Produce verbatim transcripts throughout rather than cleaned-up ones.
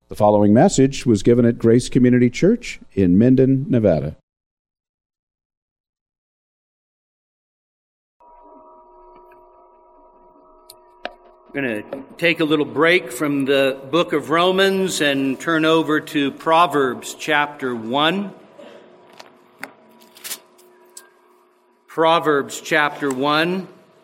The following message was given at Grace Community Church in Minden, Nevada. We're going to take a little break from the book of Romans and turn over to Proverbs chapter one. Proverbs chapter one.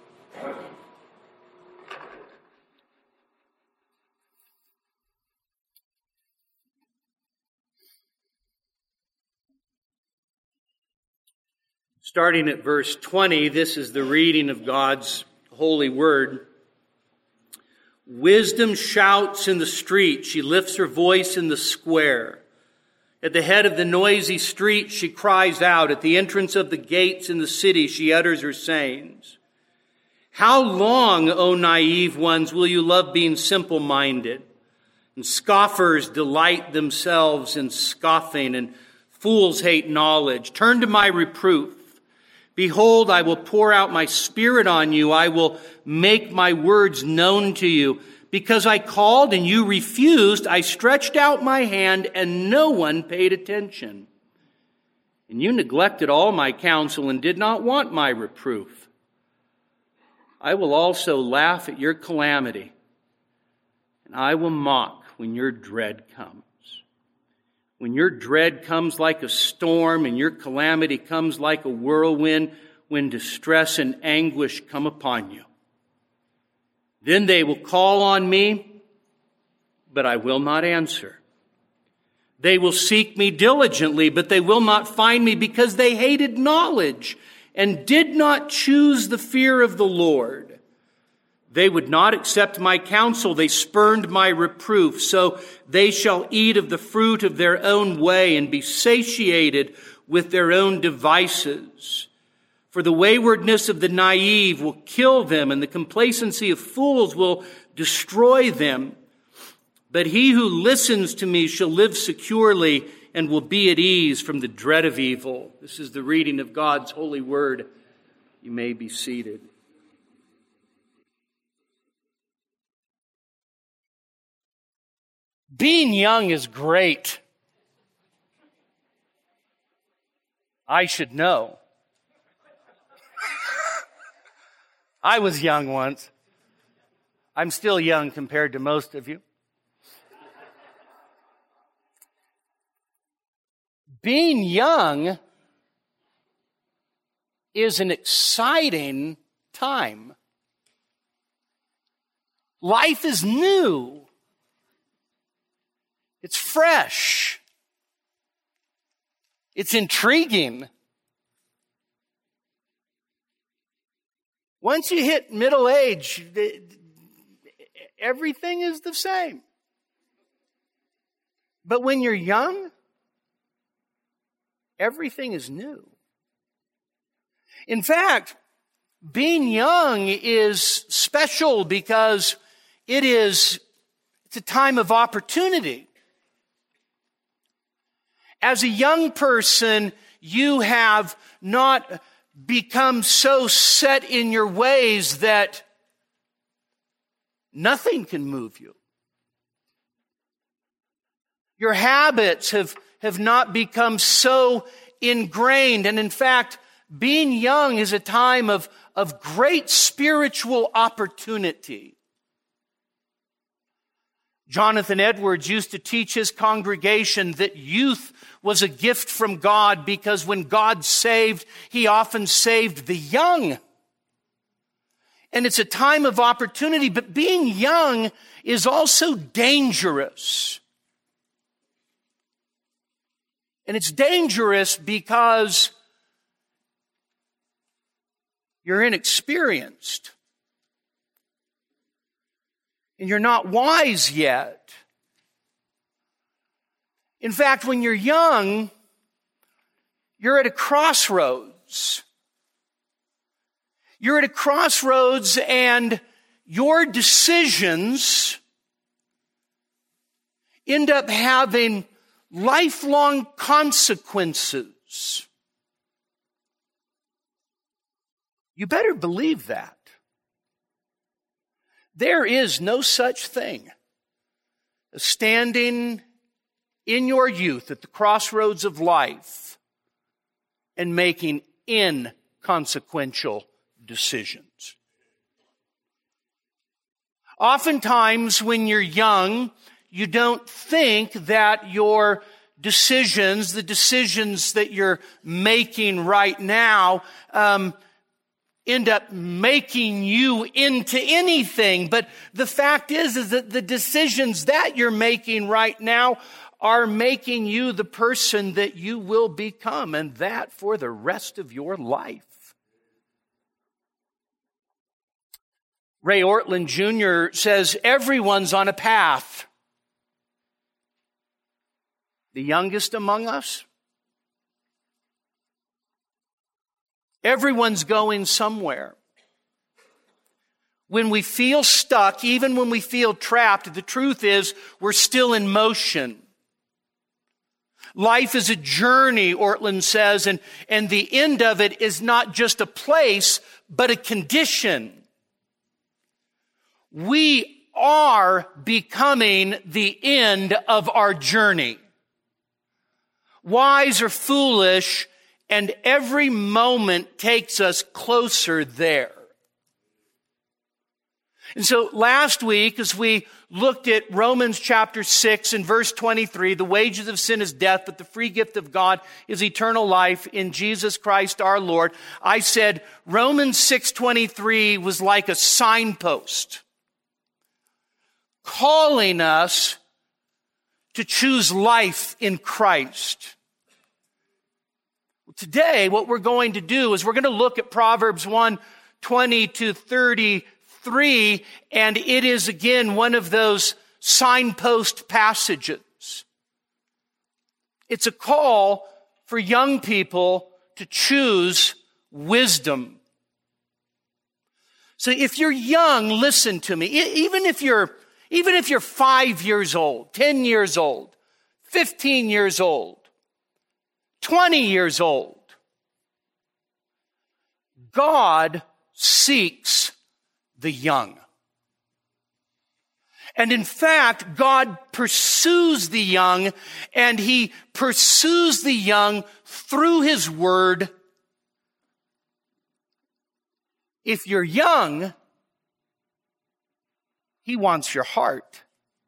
Starting at verse twenty, this is the reading of God's holy word. Wisdom shouts in the street. She lifts her voice in the square. At the head of the noisy street, she cries out. At the entrance of the gates in the city, she utters her sayings. How long, O naive ones, will you love being simple-minded? And scoffers delight themselves in scoffing, and fools hate knowledge. Turn to my reproof. Behold, I will pour out my spirit on you. I will make my words known to you. Because I called and you refused, I stretched out my hand and no one paid attention. And you neglected all my counsel and did not want my reproof. I will also laugh at your calamity, and I will mock when your dread comes. When your dread comes like a storm and your calamity comes like a whirlwind, when distress and anguish come upon you. Then they will call on me, but I will not answer. They will seek me diligently, but they will not find me because they hated knowledge and did not choose the fear of the Lord. They would not accept my counsel. They spurned my reproof. So they shall eat of the fruit of their own way and be satiated with their own devices. For the waywardness of the naive will kill them, and the complacency of fools will destroy them. But he who listens to me shall live securely and will be at ease from the dread of evil. This is the reading of God's holy word. You may be seated. Being young is great. I should know. I was young once. I'm still young compared to most of you. Being young is an exciting time. Life is new. It's fresh. It's intriguing. Once you hit middle age, everything is the same. But when you're young, everything is new. In fact, being young is special because it is it's a time of opportunity. As a young person, you have not become so set in your ways that nothing can move you. Your habits have, have not become so ingrained. And in fact, being young is a time of, of great spiritual opportunity. Jonathan Edwards used to teach his congregation that youth was a gift from God because when God saved, He often saved the young. And it's a time of opportunity, but being young is also dangerous. And it's dangerous because you're inexperienced. And you're not wise yet. In fact, when you're young, you're at a crossroads. You're at a crossroads and your decisions end up having lifelong consequences. You better believe that. There is no such thing standing in your youth at the crossroads of life and making inconsequential decisions. Oftentimes when you're young, you don't think that your decisions, the decisions that you're making right now, um, end up making you into anything. But the fact is, is that the decisions that you're making right now are making you the person that you will become, and that for the rest of your life. Ray Ortlund Junior says, everyone's on a path. The youngest among us, everyone's going somewhere. When we feel stuck, even when we feel trapped, the truth is we're still in motion. Life is a journey, Ortlund says, and, and the end of it is not just a place, but a condition. We are becoming the end of our journey. Wise or foolish, and every moment takes us closer there. And so last week, as we looked at Romans chapter six and verse twenty-three, the wages of sin is death, but the free gift of God is eternal life in Jesus Christ our Lord. I said Romans six twenty-three was like a signpost calling us to choose life in Christ. Today, what we're going to do is we're going to look at Proverbs one twenty to thirty-three, and it is again one of those signpost passages. It's a call for young people to choose wisdom. So if you're young, listen to me. Even if you're, even if you're five years old, ten years old, fifteen years old, twenty years old, God seeks the young. And in fact, God pursues the young, and He pursues the young through His Word. If you're young, He wants your heart.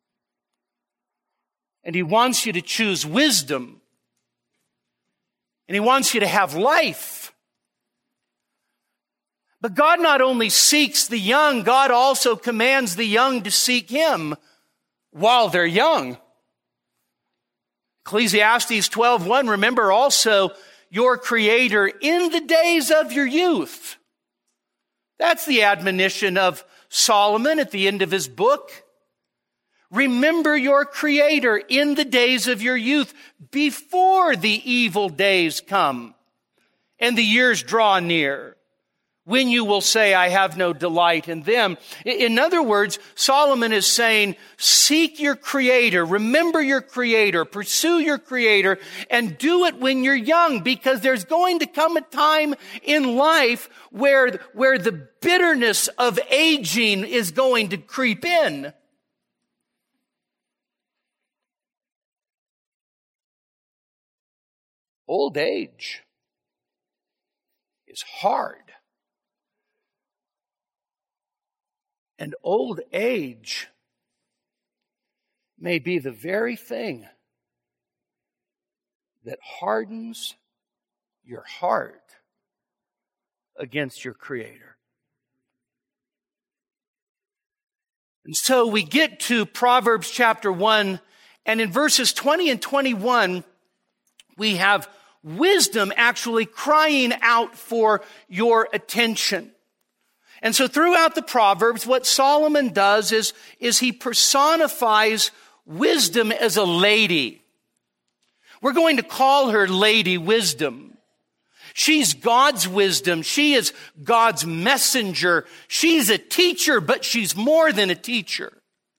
And He wants you to choose wisdom. And He wants you to have life. But God not only seeks the young, God also commands the young to seek Him while they're young. Ecclesiastes twelve one, remember also your Creator in the days of your youth. That's the admonition of Solomon at the end of his book. Remember your Creator in the days of your youth, before the evil days come and the years draw near, when you will say, I have no delight in them. In other words, Solomon is saying, seek your Creator, remember your Creator, pursue your Creator, and do it when you're young, because there's going to come a time in life where, where the bitterness of aging is going to creep in. Old age is hard. And old age may be the very thing that hardens your heart against your Creator. And so we get to Proverbs chapter one, and in verses twenty and twenty-one, we have wisdom actually crying out for your attention. And so throughout the Proverbs, what Solomon does is, is he personifies wisdom as a lady. We're going to call her Lady Wisdom. She's God's wisdom. She is God's messenger. She's a teacher, but she's more than a teacher.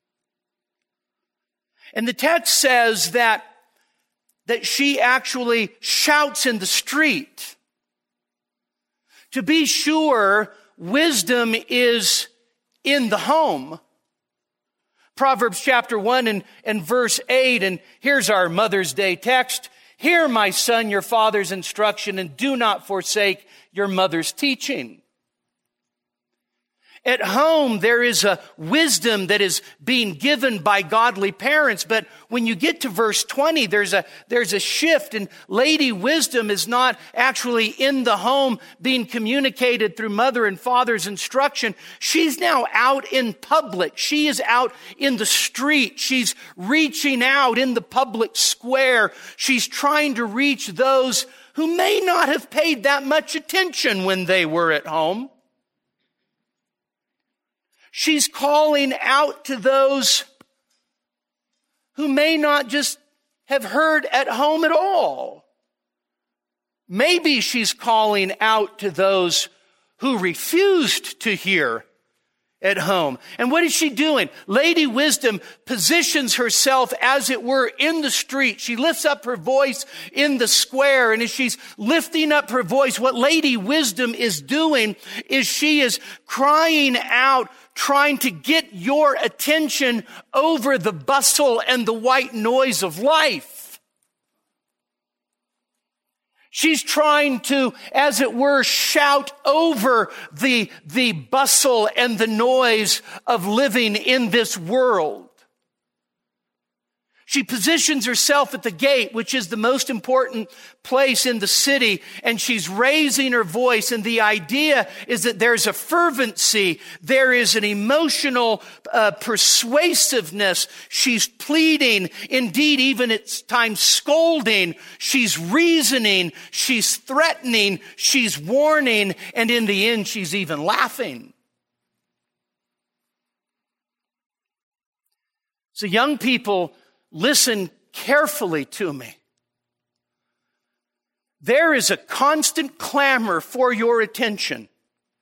And the text says that, that she actually shouts in the street. To be sure, wisdom is in the home. Proverbs chapter one and, and verse eight, and here's our Mother's Day text. Hear, my son, your father's instruction, and do not forsake your mother's teaching. At home, there is a wisdom that is being given by godly parents. But when you get to verse twenty, there's a, there's a shift, and lady wisdom is not actually in the home being communicated through mother and father's instruction. She's now out in public. She is out in the street. She's reaching out in the public square. She's trying to reach those who may not have paid that much attention when they were at home. She's calling out to those who may not just have heard at home at all. Maybe she's calling out to those who refused to hear at home. And what is she doing? Lady Wisdom positions herself, as it were, in the street. She lifts up her voice in the square. And as she's lifting up her voice, what Lady Wisdom is doing is she is crying out, trying to get your attention over the bustle and the white noise of life. She's trying to, as it were, shout over the, the bustle and the noise of living in this world. She positions herself at the gate, which is the most important place in the city, and she's raising her voice. And the idea is that there's a fervency, there is an emotional uh, persuasiveness. She's pleading, indeed, even at times scolding. She's reasoning, she's threatening, she's warning, and in the end, she's even laughing. So young people, listen carefully to me. There is a constant clamor for your attention.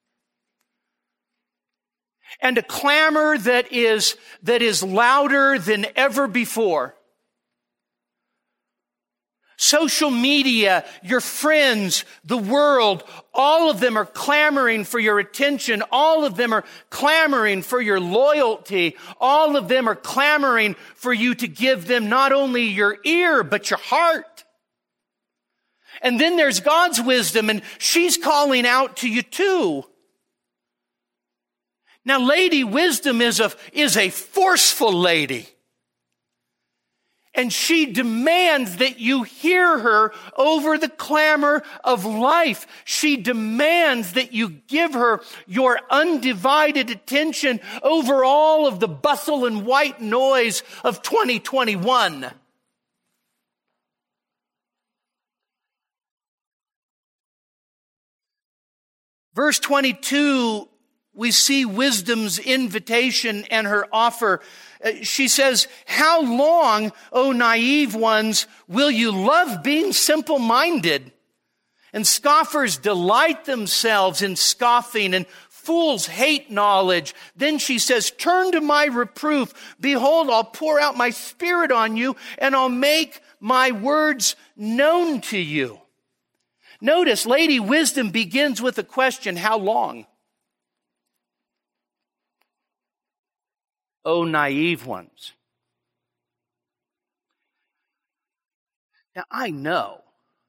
And a clamor that is, that is louder than ever before. Social media, your friends, the world, all of them are clamoring for your attention. All of them are clamoring for your loyalty. All of them are clamoring for you to give them not only your ear, but your heart. And then there's God's wisdom, and she's calling out to you too. Now, Lady Wisdom is a, is a forceful lady. And she demands that you hear her over the clamor of life. She demands that you give her your undivided attention over all of the bustle and white noise of twenty twenty-one. Verse twenty-two, we see wisdom's invitation and her offer. She says, how long, O naive ones, will you love being simple-minded? And scoffers delight themselves in scoffing, and fools hate knowledge. Then she says, turn to my reproof. Behold, I'll pour out my spirit on you, and I'll make my words known to you. Notice, Lady Wisdom begins with a question, how long? O naive ones. Now, I know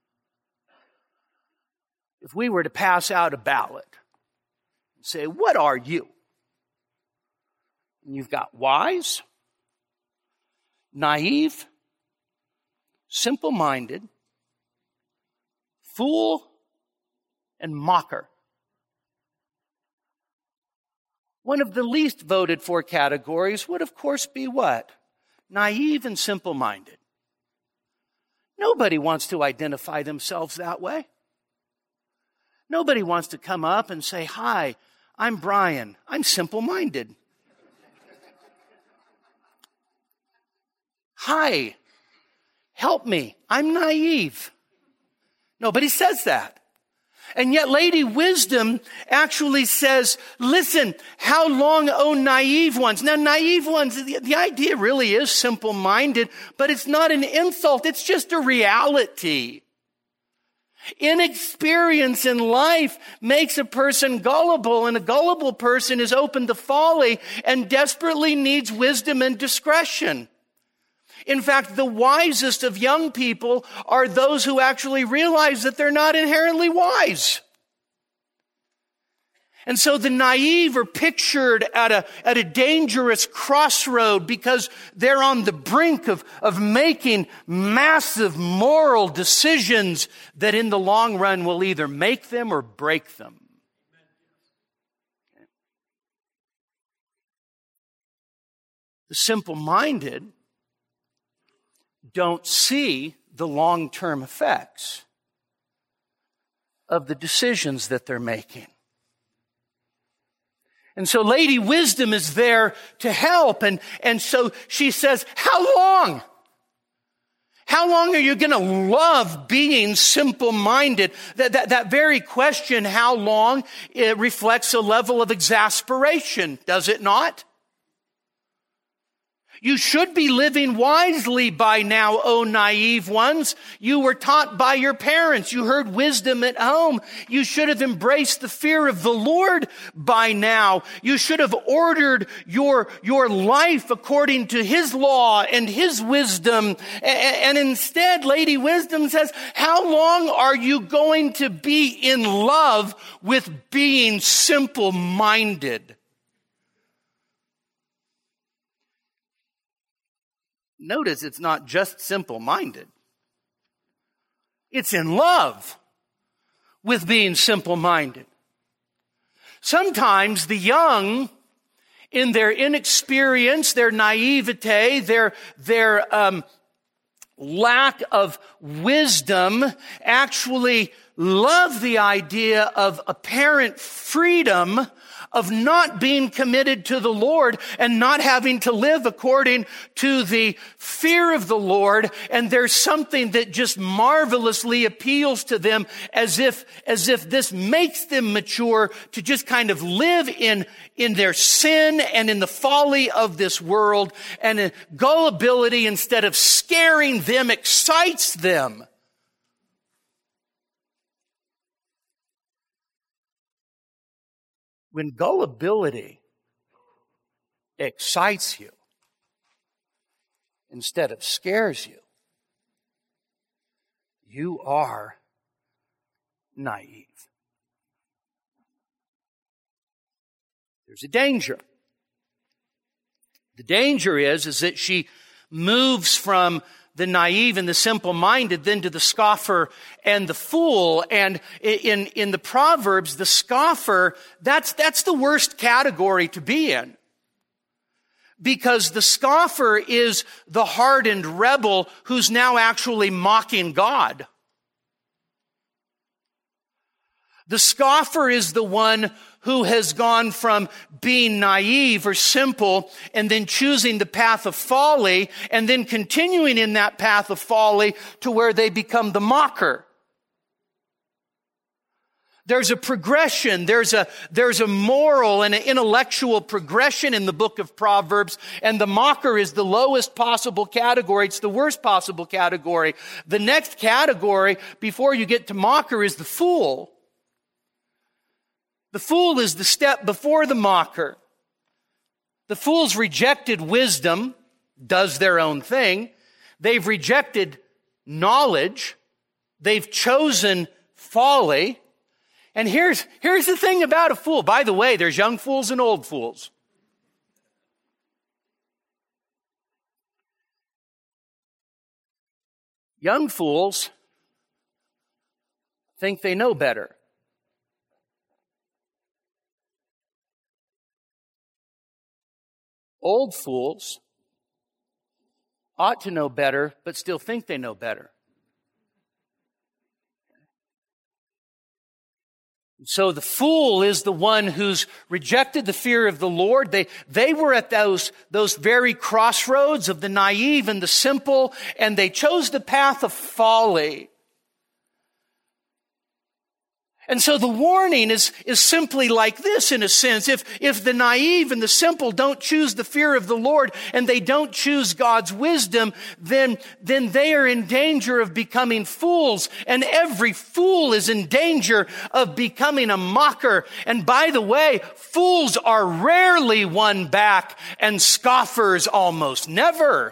if we were to pass out a ballot and say, what are you? And you've got wise, naive, simple-minded, fool, and mocker. One of the least voted for categories would, of course, be what? Naive and simple-minded. Nobody wants to identify themselves that way. Nobody wants to come up and say, hi, I'm Brian. I'm simple-minded. Hi, help me. I'm naive. Nobody says that. And yet Lady Wisdom actually says, listen, how long, O naive ones? Now, naive ones, the, the idea really is simple-minded, but it's not an insult. It's just a reality. Inexperience in life makes a person gullible, and a gullible person is open to folly and desperately needs wisdom and discretion. In fact, the wisest of young people are those who actually realize that they're not inherently wise. And so the naive are pictured at a, at a dangerous crossroad because they're on the brink of, of making massive moral decisions that in the long run will either make them or break them. The simple-minded don't see the long-term effects of the decisions that they're making. And so Lady Wisdom is there to help. And, and so she says, how long? How long are you going to love being simple-minded? That, that, that very question, how long, it reflects a level of exasperation, does it not? You should be living wisely by now, O naive ones. You were taught by your parents. You heard wisdom at home. You should have embraced the fear of the Lord by now. You should have ordered your, your life according to His law and His wisdom. And instead, Lady Wisdom says, how long are you going to be in love with being simple-minded? Notice it's not just simple-minded. It's in love with being simple-minded. Sometimes the young, in their inexperience, their naivete, their, their um, lack of wisdom, actually love the idea of apparent freedom of not being committed to the Lord and not having to live according to the fear of the Lord. And there's something that just marvelously appeals to them as if, as if this makes them mature to just kind of live in, in their sin and in the folly of this world. And gullibility, instead of scaring them, excites them. When gullibility excites you instead of scares you, you are naive. There's a danger. The danger is, is that she moves from the naive and the simple-minded, then to the scoffer and the fool. And in, in the Proverbs, the scoffer, that's, that's the worst category to be in. Because the scoffer is the hardened rebel who's now actually mocking God. The scoffer is the one who has gone from being naive or simple and then choosing the path of folly and then continuing in that path of folly to where they become the mocker. There's a progression. There's a, there's a moral and an intellectual progression in the book of Proverbs, and the mocker is the lowest possible category. It's the worst possible category. The next category before you get to mocker is the fool. The fool is the step before the mocker. The fool's rejected wisdom, does their own thing. They've rejected knowledge. They've chosen folly. And here's, here's the thing about a fool. By the way, there's young fools and old fools. Young fools think they know better. Old fools ought to know better, but still think they know better. So the fool is the one who's rejected the fear of the Lord. They, they were at those, those very crossroads of the naive and the simple, and they chose the path of folly. And so the warning is, is simply like this in a sense. If, if the naive and the simple don't choose the fear of the Lord and they don't choose God's wisdom, then, then they are in danger of becoming fools. And every fool is in danger of becoming a mocker. And by the way, fools are rarely won back and scoffers almost never.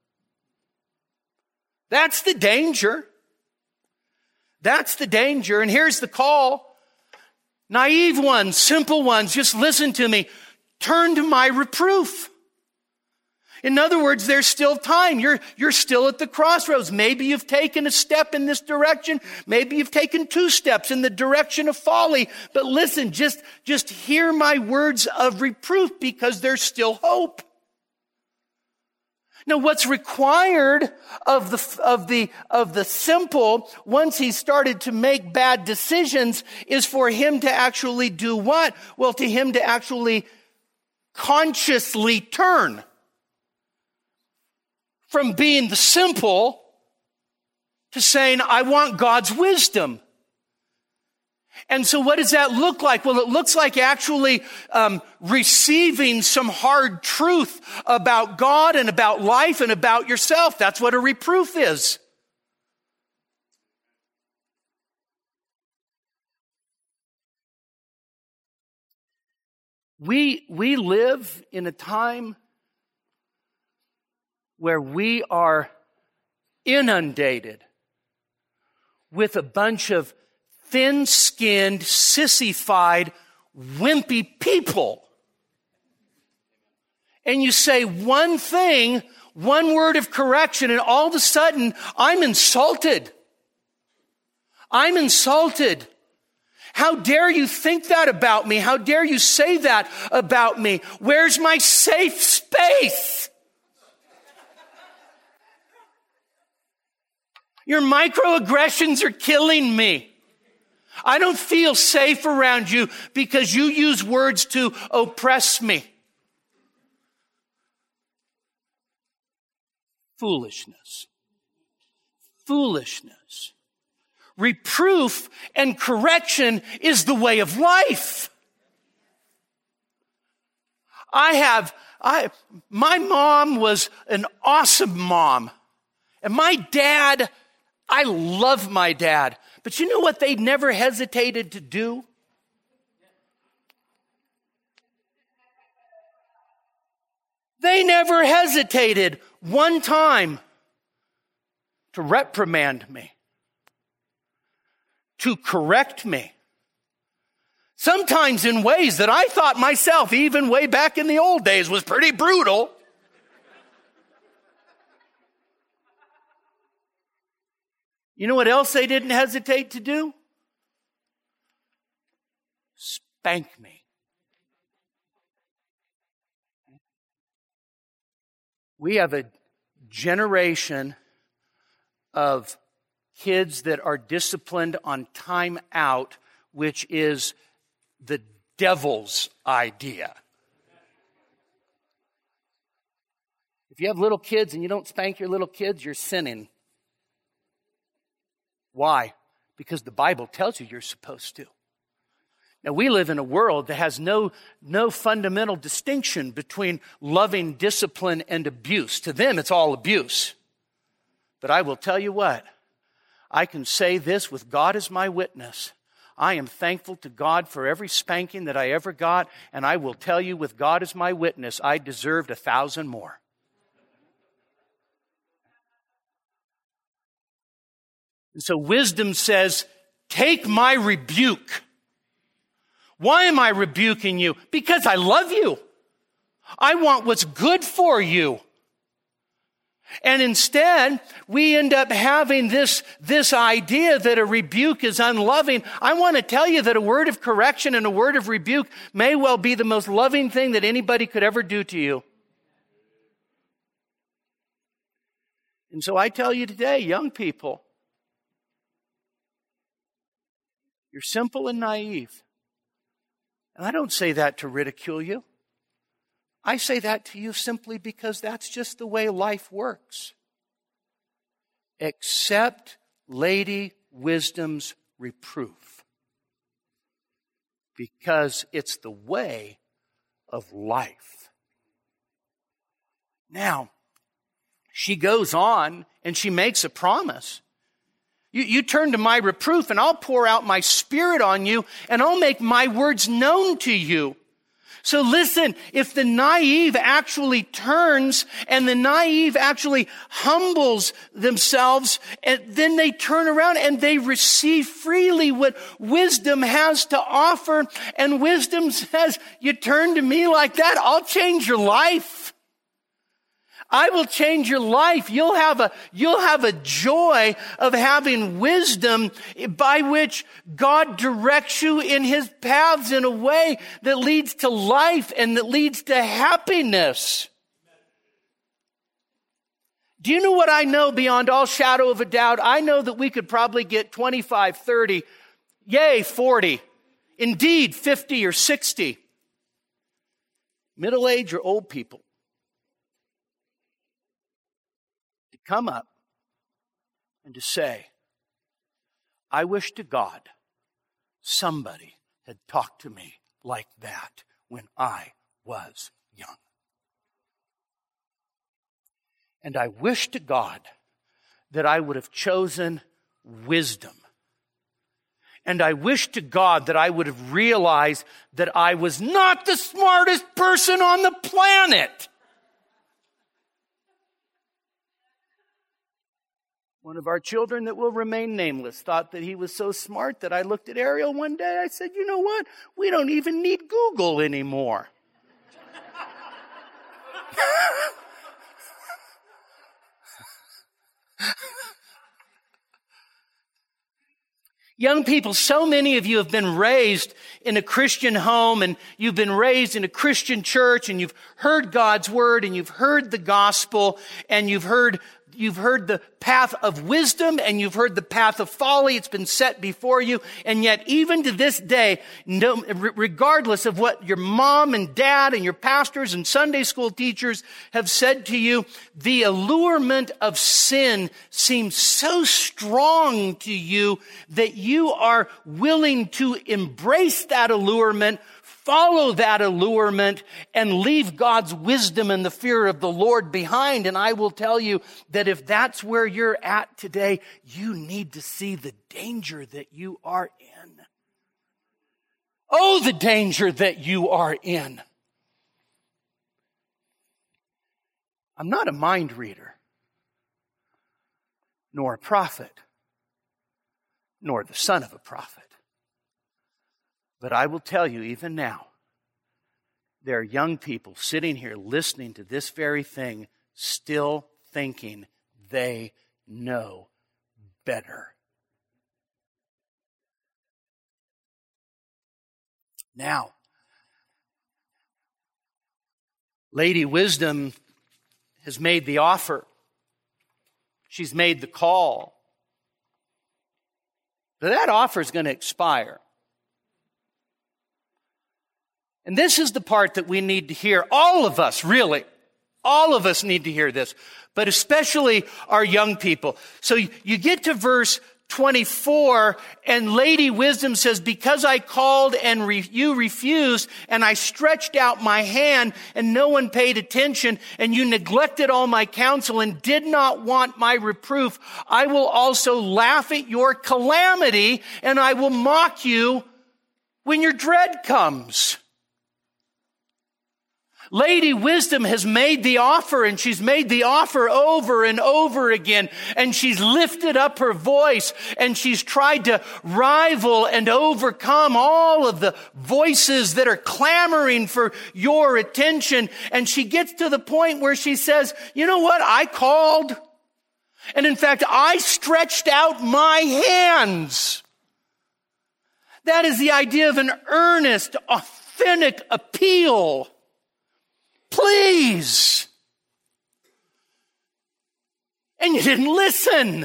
That's the danger. That's the danger. And here's the call. Naive ones, simple ones, just listen to me. Turn to my reproof. In other words, there's still time. You're, you're still at the crossroads. Maybe you've taken a step in this direction. Maybe you've taken two steps in the direction of folly. But listen, just, just hear my words of reproof because there's still hope. Now, what's required of the, of the, of the simple, once he started to make bad decisions, is for him to actually do what? Well, to him to actually consciously turn from being the simple to saying, I want God's wisdom. And so what does that look like? Well, it looks like actually um, receiving some hard truth about God and about life and about yourself. That's what a reproof is. We, we live in a time where we are inundated with a bunch of thin-skinned, sissified, wimpy people. And you say one thing, one word of correction, and all of a sudden, I'm insulted. I'm insulted. How dare you think that about me? How dare you say that about me? Where's my safe space? Your microaggressions are killing me. I don't feel safe around you because you use words to oppress me. Foolishness. Foolishness. Reproof and correction is the way of life. I have, I, my mom was an awesome mom. And my dad, I love my dad. But you know what they never hesitated to do? They never hesitated one time to reprimand me, to correct me. Sometimes in ways that I thought myself, even way back in the old days, was pretty brutal. You know what else they didn't hesitate to do? Spank me. We have a generation of kids that are disciplined on time out, which is the devil's idea. If you have little kids and you don't spank your little kids, you're sinning. Why? Because the Bible tells you you're supposed to. Now, we live in a world that has no, no fundamental distinction between loving discipline and abuse. To them, it's all abuse. But I will tell you what, I can say this with God as my witness. I am thankful to God for every spanking that I ever got, and I will tell you with God as my witness, I deserved a thousand more. And so wisdom says, take my rebuke. Why am I rebuking you? Because I love you. I want what's good for you. And instead, we end up having this, this idea that a rebuke is unloving. I want to tell you that a word of correction and a word of rebuke may well be the most loving thing that anybody could ever do to you. And so I tell you today, young people, you're simple and naive. And I don't say that to ridicule you. I say that to you simply because that's just the way life works. Accept Lady Wisdom's reproof. because it's the way of life. Now, she goes on and she makes a promise. You, you turn to my reproof and I'll pour out my Spirit on you and I'll make my words known to you. So listen, if the naive actually turns and the naive actually humbles themselves, and then they turn around and they receive freely what wisdom has to offer. And wisdom says, you turn to me like that, I'll change your life. I will change your life. You'll have a, you'll have a joy of having wisdom by which God directs you in His paths in a way that leads to life and that leads to happiness. Do you know what I know beyond all shadow of a doubt? I know that we could probably get twenty-five, thirty, yay, forty, indeed fifty or sixty, middle-aged or old people, come up and to say, I wish to God somebody had talked to me like that when I was young. And I wish to God that I would have chosen wisdom. And I wish to God that I would have realized that I was not the smartest person on the planet. One of our children that will remain nameless thought that he was so smart that I looked at Ariel one day. I said, you know what? We don't even need Google anymore. Young people, so many of you have been raised in a Christian home and you've been raised in a Christian church and you've heard God's word and you've heard the gospel and you've heard You've heard the path of wisdom and you've heard the path of folly. It's been set before you. And yet, even to this day, no, regardless of what your mom and dad and your pastors and Sunday school teachers have said to you, the allurement of sin seems so strong to you that you are willing to embrace that allurement, follow that allurement, and leave God's wisdom and the fear of the Lord behind. And I will tell you that if that's where you're at today, you need to see the danger that you are in. Oh, the danger that you are in. I'm not a mind reader, nor a prophet, nor the son of a prophet. But I will tell you, even now, there are young people sitting here listening to this very thing, still thinking they know better. Now, Lady Wisdom has made the offer. She's made the call. But that offer is going to expire. And this is the part that we need to hear. All of us, really. All of us need to hear this. But especially our young people. So you get to verse twenty-four, and Lady Wisdom says, because I called and re- you refused, and I stretched out my hand, and no one paid attention, and you neglected all my counsel and did not want my reproof, I will also laugh at your calamity, and I will mock you when your dread comes. Lady Wisdom has made the offer, and she's made the offer over and over again, and she's lifted up her voice, and she's tried to rival and overcome all of the voices that are clamoring for your attention. And she gets to the point where she says, you know what? I called. And in fact, I stretched out my hands. That is the idea of an earnest, authentic appeal. Please. And you didn't listen.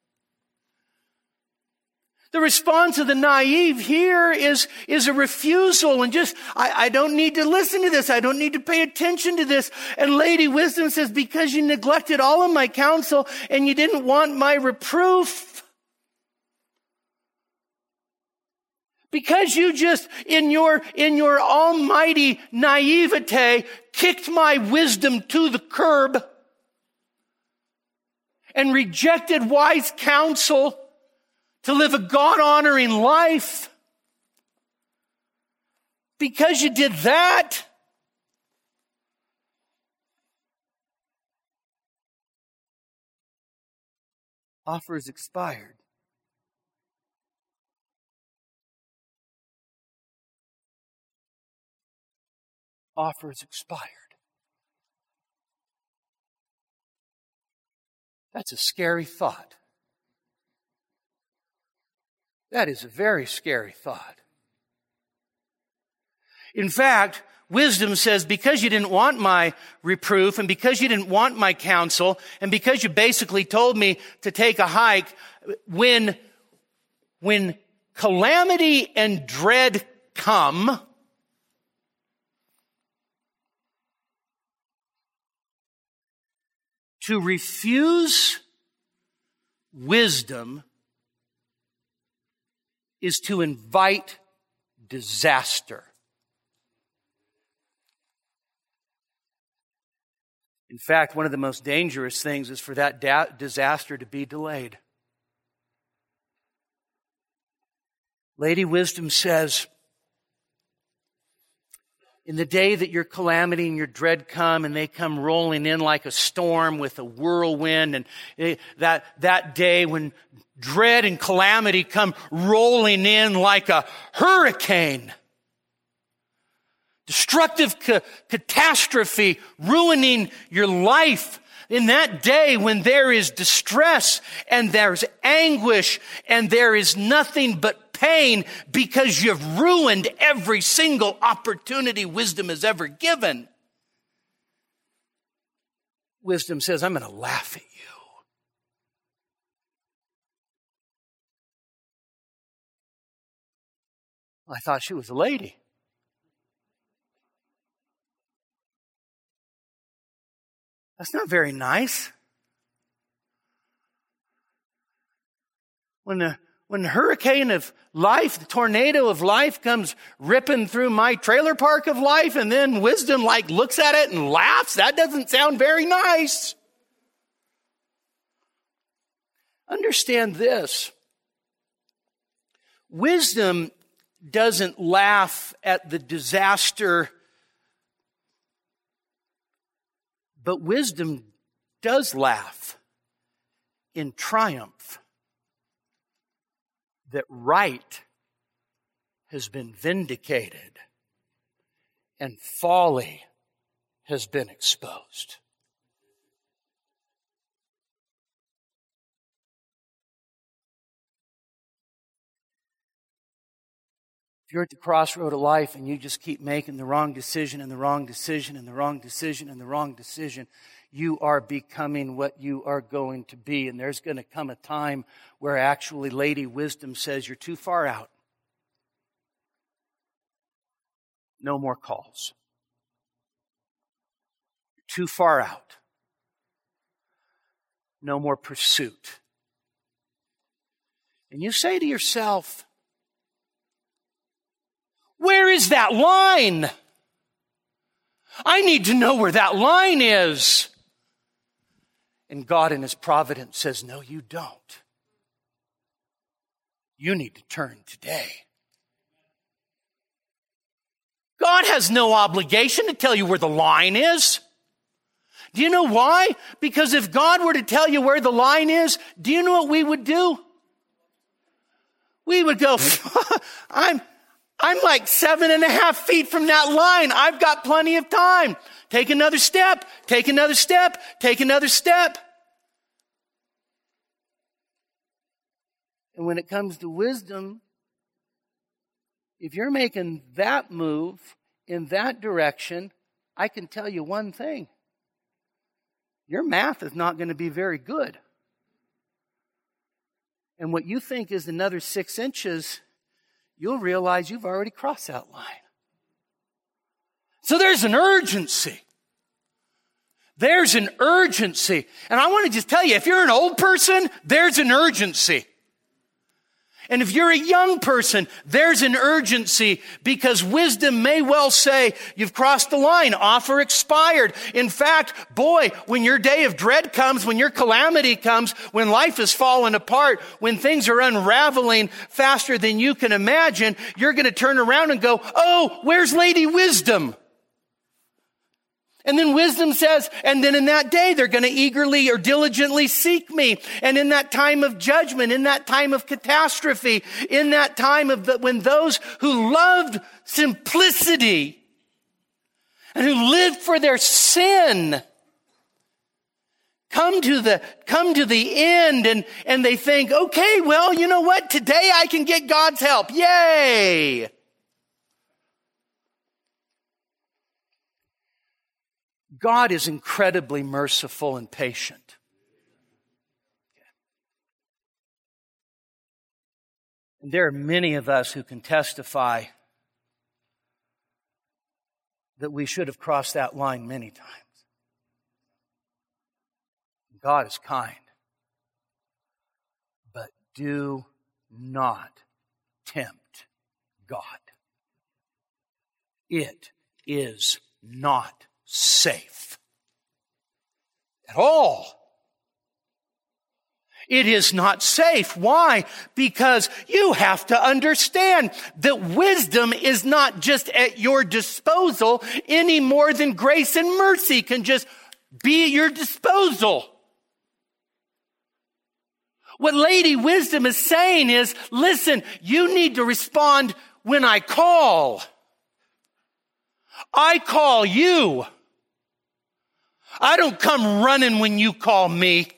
The response of the naive here is, is a refusal and just, I, I don't need to listen to this. I don't need to pay attention to this. And Lady Wisdom says, because you neglected all of my counsel and you didn't want my reproof. Because you just, in your, in your almighty naivete, kicked my wisdom to the curb and rejected wise counsel to live a God-honoring life. Because you did that, offer is expired. Offer is expired. That's a scary thought. That is a very scary thought. In fact, wisdom says, because you didn't want my reproof, and because you didn't want my counsel, and because you basically told me to take a hike, when, when calamity and dread come, to refuse wisdom is to invite disaster. In fact, one of the most dangerous things is for that da- disaster to be delayed. Lady Wisdom says, in the day that your calamity and your dread come, and they come rolling in like a storm with a whirlwind, and that, that day when dread and calamity come rolling in like a hurricane, destructive ca- catastrophe, ruining your life. In that day when there is distress and there's anguish and there is nothing but pain because you've ruined every single opportunity wisdom has ever given. Wisdom says, I'm going to laugh at you. I thought she was a lady. That's not very nice. When the, when the hurricane of life, the tornado of life comes ripping through my trailer park of life, and then wisdom like looks at it and laughs, that doesn't sound very nice. Understand this. Wisdom doesn't laugh at the disaster, but wisdom does laugh in triumph that right has been vindicated and folly has been exposed. If you're at the crossroad of life and you just keep making the wrong decision and the wrong decision and the wrong decision and the wrong decision, you are becoming what you are going to be. And there's going to come a time where actually Lady Wisdom says, you're too far out. No more calls. You're too far out. No more pursuit. And you say to yourself, where is that line? I need to know where that line is. And God in His providence says, no, you don't. You need to turn today. God has no obligation to tell you where the line is. Do you know why? Because if God were to tell you where the line is, do you know what we would do? We would go, I'm... I'm like seven and a half feet from that line. I've got plenty of time. Take another step, take another step, take another step. And when it comes to wisdom, if you're making that move in that direction, I can tell you one thing. Your math is not going to be very good. And what you think is another six inches, you'll realize you've already crossed that line. So there's an urgency. There's an urgency. And I want to just tell you, if you're an old person, there's an urgency. And if you're a young person, there's an urgency because wisdom may well say, you've crossed the line, offer expired. In fact, boy, when your day of dread comes, when your calamity comes, when life is falling apart, when things are unraveling faster than you can imagine, you're going to turn around and go, oh, where's Lady Wisdom? And then wisdom says, and then in that day, they're going to eagerly or diligently seek me. And in that time of judgment, in that time of catastrophe, in that time of the, when those who loved simplicity and who lived for their sin come to the, come to the end and, and they think, okay, well, you know what? Today I can get God's help. Yay! God is incredibly merciful and patient. And there are many of us who can testify that we should have crossed that line many times. God is kind. But do not tempt God. It is not safe at all. It is not safe. Why? Because you have to understand that wisdom is not just at your disposal any more than grace and mercy can just be at your disposal. What Lady Wisdom is saying is, listen, you need to respond when I call. I call you. I don't come running when you call me.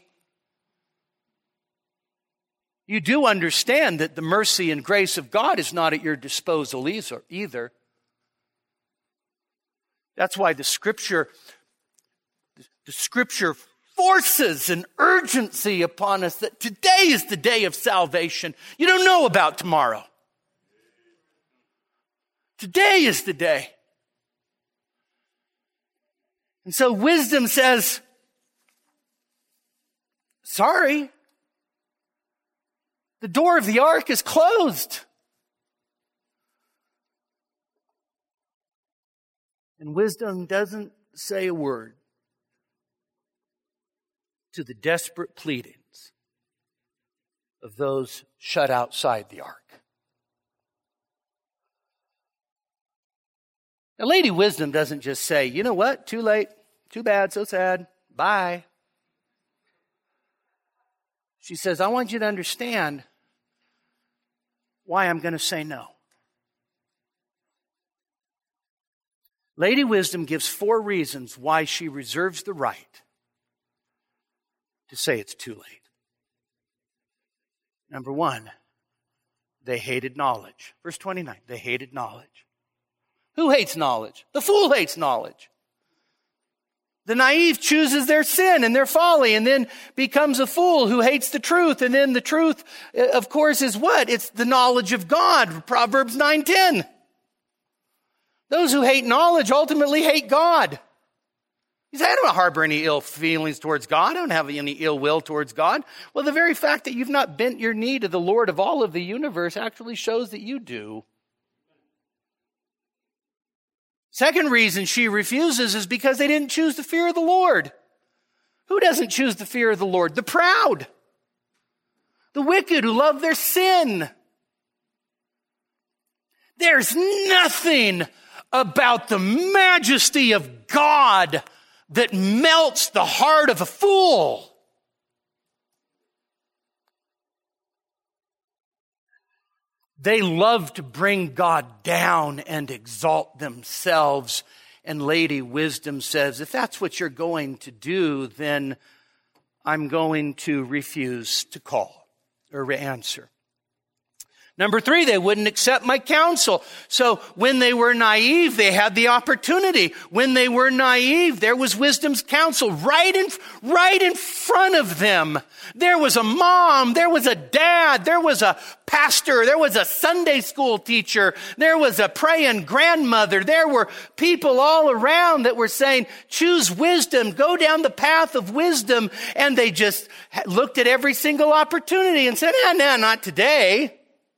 You do understand that the mercy and grace of God is not at your disposal either. That's why the scripture, the scripture forces an urgency upon us that today is the day of salvation. You don't know about tomorrow. Today is the day. And so wisdom says, sorry, the door of the ark is closed. And wisdom doesn't say a word to the desperate pleadings of those shut outside the ark. Now, Lady Wisdom doesn't just say, you know what, too late, too bad, so sad, bye. She says, I want you to understand why I'm going to say no. Lady Wisdom gives four reasons why she reserves the right to say it's too late. Number one, they hated knowledge. Verse twenty-nine, they hated knowledge. Who hates knowledge? The fool hates knowledge. The naive chooses their sin and their folly and then becomes a fool who hates the truth. And then the truth, of course, is what? It's the knowledge of God. Proverbs nine ten. Those who hate knowledge ultimately hate God. You say, I don't harbor any ill feelings towards God. I don't have any ill will towards God. Well, the very fact that you've not bent your knee to the Lord of all of the universe actually shows that you do. Second reason she refuses is because they didn't choose the fear of the Lord. Who doesn't choose the fear of the Lord? The proud. The wicked who love their sin. There's nothing about the majesty of God that melts the heart of a fool. They love to bring God down and exalt themselves. And Lady Wisdom says, if that's what you're going to do, then I'm going to refuse to call or answer. Number three, they wouldn't accept my counsel. So when they were naive, they had the opportunity. When they were naive, there was wisdom's counsel right in, right in front of them. There was a mom, there was a dad, there was a pastor, there was a Sunday school teacher, there was a praying grandmother. There were people all around that were saying, choose wisdom, go down the path of wisdom. And they just looked at every single opportunity and said, eh, no, not today.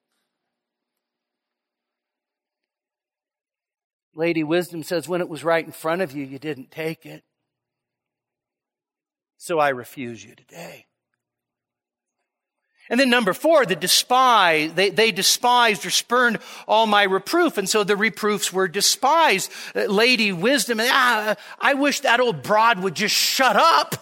Lady Wisdom says, when it was right in front of you, you didn't take it. So I refuse you today. And then number four, the despise. They, they despised or spurned all my reproof. And so the reproofs were despised. Uh, Lady Wisdom, ah, I wish that old broad would just shut up.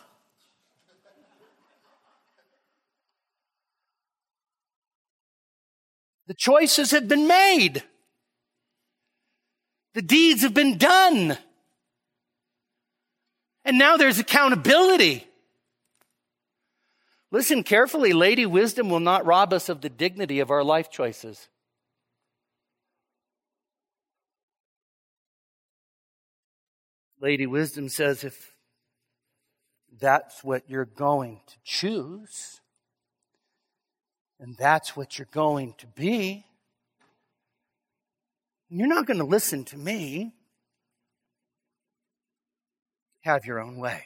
The choices have been made. The deeds have been done. And now there's accountability. Listen carefully, Lady Wisdom will not rob us of the dignity of our life choices. Lady Wisdom says if that's what you're going to choose, and that's what you're going to be, you're not going to listen to me. Have your own way.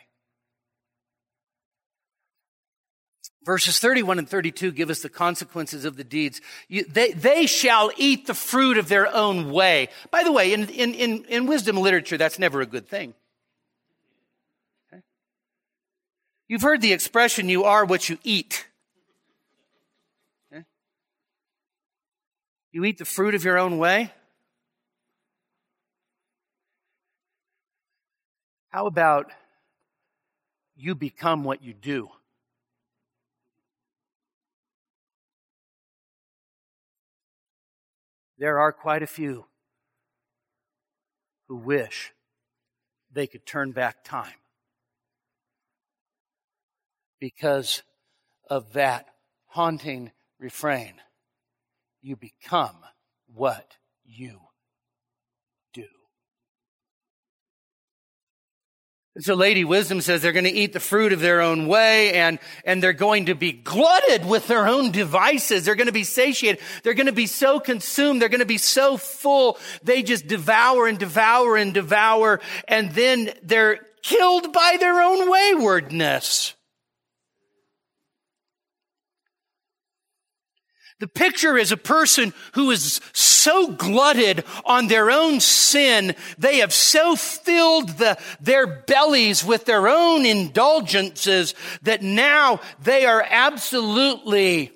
Verses thirty-one and thirty-two give us the consequences of the deeds. You, they, they shall eat the fruit of their own way. By the way, in, in, in, in wisdom literature, that's never a good thing. Okay? You've heard the expression, you are what you eat. Okay? You eat the fruit of your own way? How about you become what you do? There are quite a few who wish they could turn back time because of that haunting refrain. You become what you do. And so Lady Wisdom says they're going to eat the fruit of their own way, and, and they're going to be glutted with their own devices. They're going to be satiated. They're going to be so consumed. They're going to be so full. They just devour and devour and devour, and then they're killed by their own waywardness. The picture is a person who is so glutted on their own sin, they have so filled the, their bellies with their own indulgences that now they are absolutely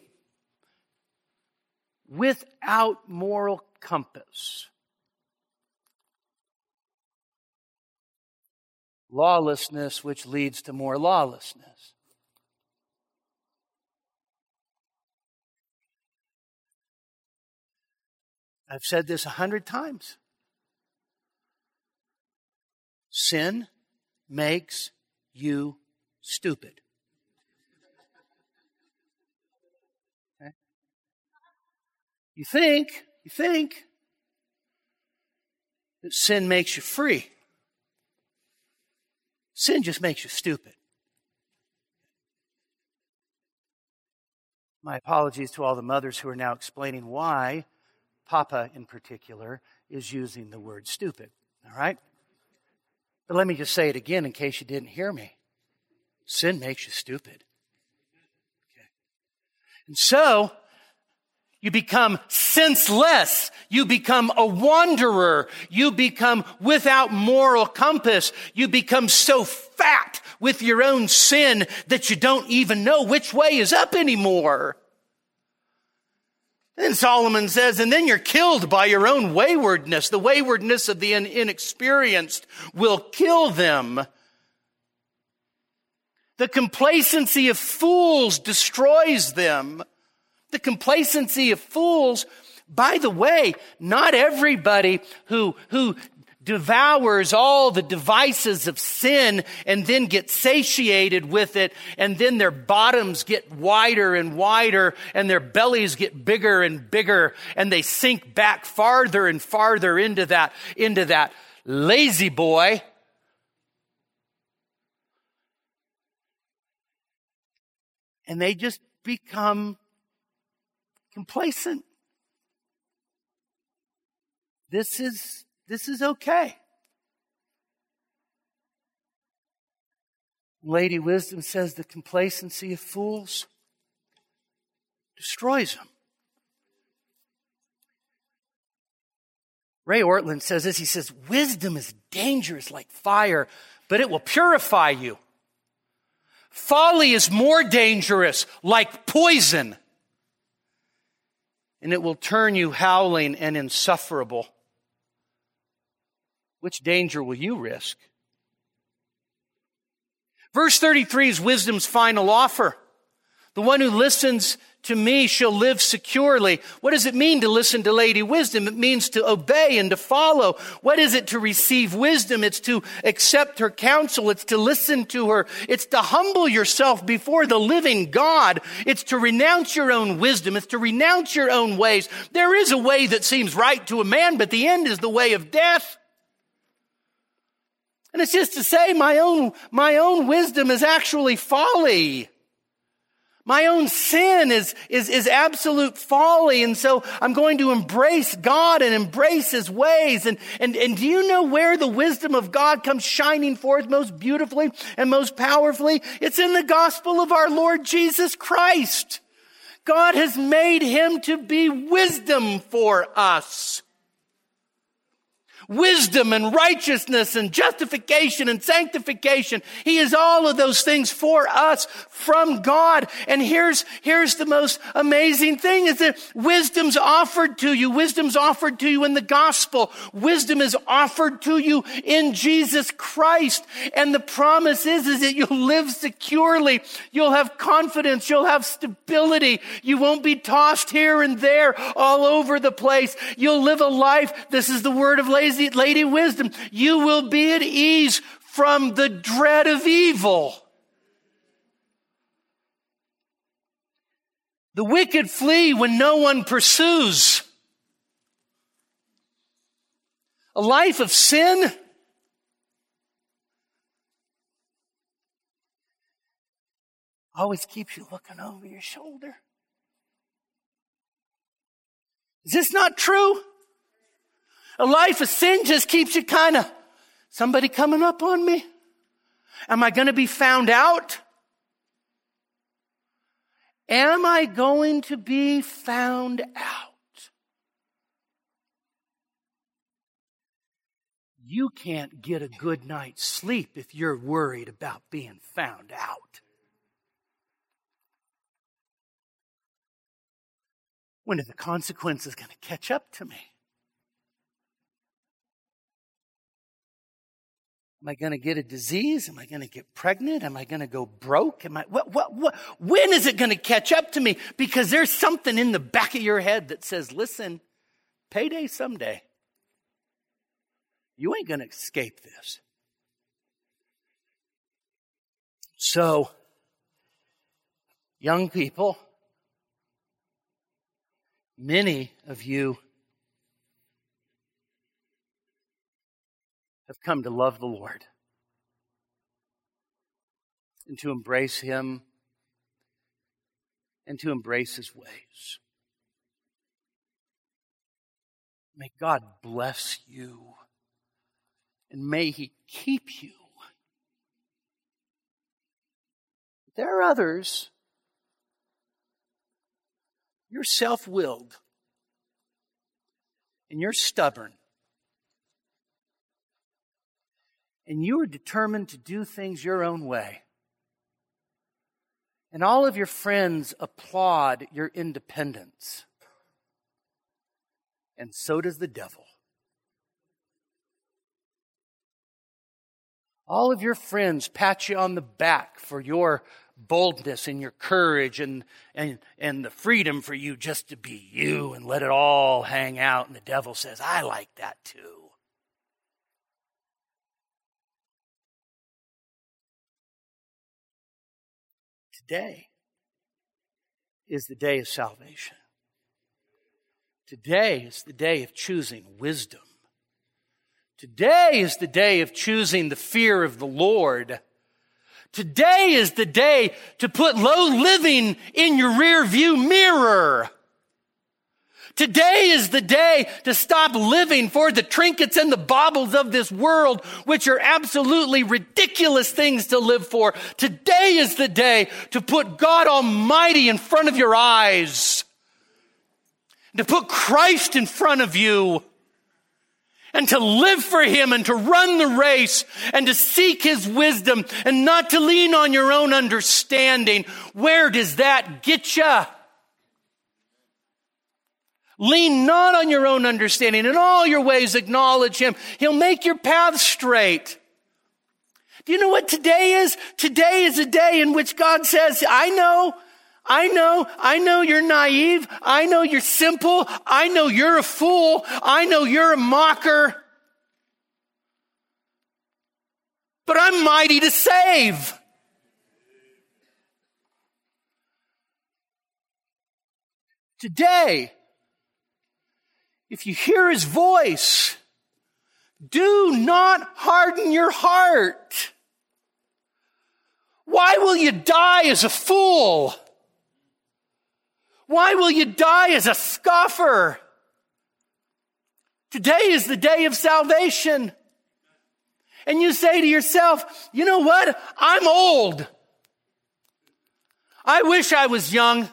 without moral compass. Lawlessness, which leads to more lawlessness. I've said this a hundred times. Sin makes you stupid. Okay? You think, you think that sin makes you free. Sin just makes you stupid. My apologies to all the mothers who are now explaining why Papa, in particular, is using the word stupid. All right? But let me just say it again in case you didn't hear me. Sin makes you stupid. Okay. And so, you become senseless. You become a wanderer. You become without moral compass. You become so fat with your own sin that you don't even know which way is up anymore. Then Solomon says, and then you're killed by your own waywardness. The waywardness of the inexperienced will kill them. The complacency of fools destroys them. The complacency of fools, by the way, not everybody who, who devours all the devices of sin and then gets satiated with it, and then their bottoms get wider and wider and their bellies get bigger and bigger, and they sink back farther and farther into that, into that lazy boy. And they just become complacent. This is This is okay. Lady Wisdom says the complacency of fools destroys them. Ray Ortlund says this. He says, wisdom is dangerous like fire, but it will purify you. Folly is more dangerous like poison, and it will turn you howling and insufferable. Which danger will you risk? Verse thirty-three is wisdom's final offer. The one who listens to me shall live securely. What does it mean to listen to Lady Wisdom? It means to obey and to follow. What is it to receive wisdom? It's to accept her counsel. It's to listen to her. It's to humble yourself before the living God. It's to renounce your own wisdom. It's to renounce your own ways. There is a way that seems right to a man, but the end is the way of death. And it's just to say my own, my own wisdom is actually folly. My own sin is, is, is absolute folly. And so I'm going to embrace God and embrace his ways. And, and, and do you know where the wisdom of God comes shining forth most beautifully and most powerfully? It's in the gospel of our Lord Jesus Christ. God has made him to be wisdom for us. Wisdom and righteousness and justification and sanctification. He is all of those things for us from God. And here's, here's the most amazing thing is that wisdom's offered to you. Wisdom's offered to you in the gospel. Wisdom is offered to you in Jesus Christ. And the promise is, is that you'll live securely. You'll have confidence. You'll have stability. You won't be tossed here and there all over the place. You'll live a life. This is the word of lazy Lady Wisdom. You will be at ease from the dread of evil. The wicked flee when no one pursues. A life of sin always keeps you looking over your shoulder. Is this not true? A life of sin just keeps you kind of, somebody coming up on me? Am I going to be found out? Am I going to be found out? You can't get a good night's sleep if you're worried about being found out. When are the consequences going to catch up to me? Am I going to get a disease? Am I going to get pregnant? Am I going to go broke? Am I, what, what, what, when is it going to catch up to me? Because there's something in the back of your head that says, listen, payday someday. You ain't going to escape this. So, young people, many of you have come to love the Lord and to embrace him and to embrace his ways. May God bless you and may he keep you. There are others, you're self-willed and you're stubborn. And you are determined to do things your own way. And all of your friends applaud your independence. And so does the devil. All of your friends pat you on the back for your boldness and your courage and, and, and the freedom for you just to be you and let it all hang out. And the devil says, I like that too. Today is the day of salvation. Today is the day of choosing wisdom. Today is the day of choosing the fear of the Lord. Today is the day to put low living in your rear view mirror. Today is the day to stop living for the trinkets and the baubles of this world, which are absolutely ridiculous things to live for. Today is the day to put God Almighty in front of your eyes, to put Christ in front of you, and to live for Him and to run the race and to seek His wisdom and not to lean on your own understanding. Where does that get you? Lean not on your own understanding. In all your ways acknowledge Him. He'll make your path straight. Do you know what today is? Today is a day in which God says, I know, I know, I know you're naive. I know you're simple. I know you're a fool. I know you're a mocker. But I'm mighty to save. Today, if you hear His voice, do not harden your heart. Why will you die as a fool? Why will you die as a scoffer? Today is the day of salvation. And you say to yourself, you know what? I'm old. I wish I was young.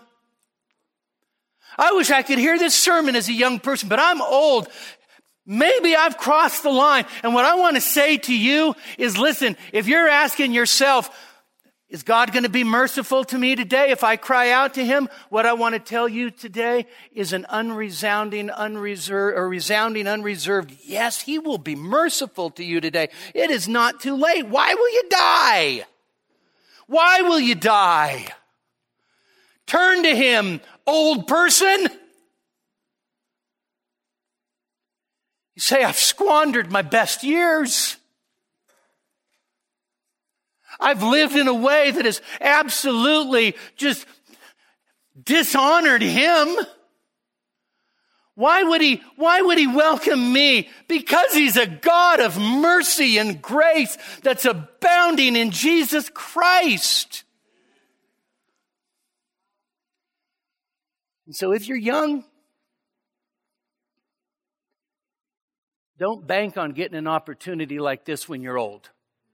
I wish I could hear this sermon as a young person, but I'm old. Maybe I've crossed the line. And what I want to say to you is, listen, if you're asking yourself, is God going to be merciful to me today if I cry out to Him? What I want to tell you today is an unresounding, unreserved, or resounding, unreserved, yes, He will be merciful to you today. It is not too late. Why will you die? Why will you die? Turn to Him, old person. You say, I've squandered my best years. I've lived in a way that has absolutely just dishonored Him. Why would He, why would He welcome me? Because He's a God of mercy and grace that's abounding in Jesus Christ. And so if you're young, don't bank on getting an opportunity like this when you're old.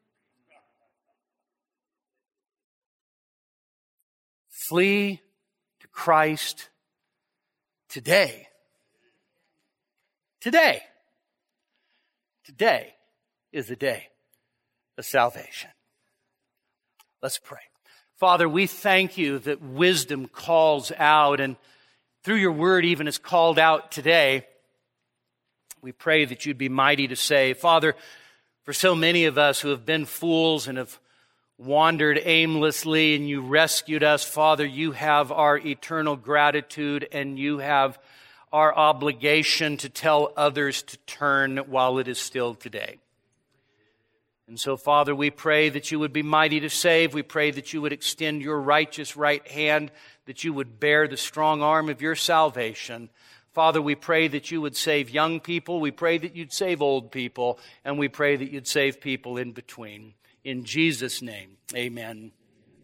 Flee to Christ today. Today. Today is the day of salvation. Let's pray. Father, we thank You that wisdom calls out, and through Your word even is called out today. We pray that You'd be mighty to save. Father, for so many of us who have been fools and have wandered aimlessly and You rescued us, Father, You have our eternal gratitude and You have our obligation to tell others to turn while it is still today. And so, Father, we pray that You would be mighty to save. We pray that You would extend Your righteous right hand, that You would bear the strong arm of Your salvation. Father, we pray that You would save young people. We pray that You'd save old people. And we pray that You'd save people in between. In Jesus' name, amen.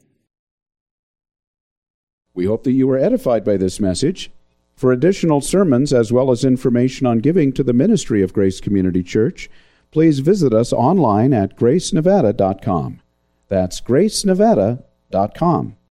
We hope that you were edified by this message. For additional sermons as well as information on giving to the ministry of Grace Community Church, please visit us online at grace nevada dot com. That's grace nevada dot com.